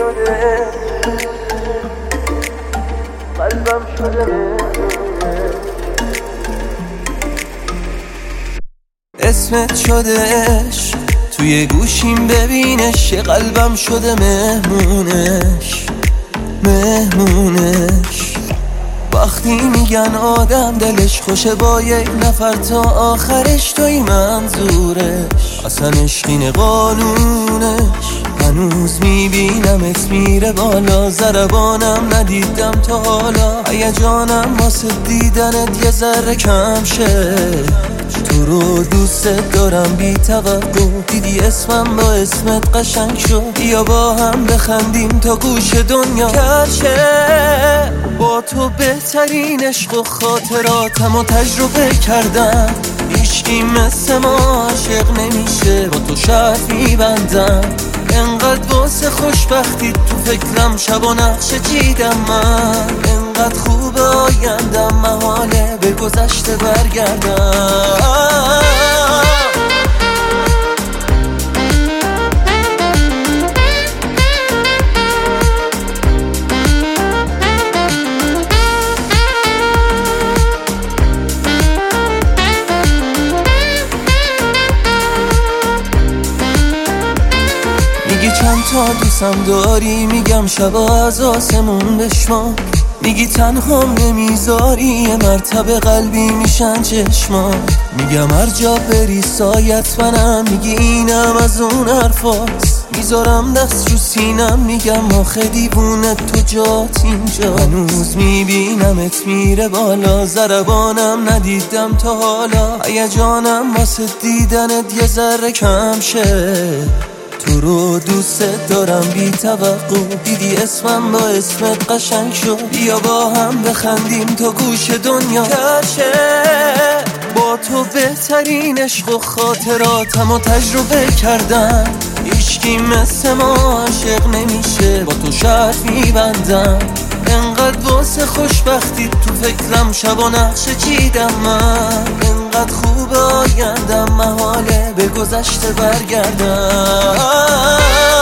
شده قلبم شده اسمت شدهش توی گوشیم ببینش یه قلبم شده مهمونش وقتی میگن آدم دلش خوشه با یک نفر تا آخرش توی منظورش اصلا عشقین قانونش هنوز میبینمت میره بالا ضربانم ندیدم تا حالا هیجانم واسه دیدنت یه ذره کم شه تو رو دوست دارم بی توقع دیدی اسمم با اسمت قشنگ شد یا با هم بخندیم تا گوش دنیا کرشه با تو بهترین عشق و خاطراتم و تجربه کردم هیچکی مثل ما عاشق نمیشه با تو شرط میبندم انقدر واسه خوشبختی تو فکرم شب و نقشه چیدم من انقدر خوب آیندم محاله به گذشته برگردم میگی چند تا دوستم داری میگم شبا از آسمون بشما میگی تنهام نمیذاری یه مرتبه قلبی میشن چشما میگم هر جا بری سایت منم میگی اینم از اون حرفاست میذارم دست رو سینم میگم آخه دیوونه تو جات اینجا هنوز میبینمت میره بالا ضربانم ندیدم تا حالا هیجانم واسه دیدنت یه ذره کم شه تو رو دوست دارم بی توقع دیدی اسمم با اسمت قشنگ شد بیا با هم بخندیم تا گوش دنیا کرشه با تو بهترین عشق و خاطراتم و تجربه کردم هیچکی مثل ما عاشق نمیشه با تو شرط میبندم انقدر واسه خوشبختی تو فکرم شب و نقشه چیدم من انقدر خوب آیندم محاله به گذشته برگردم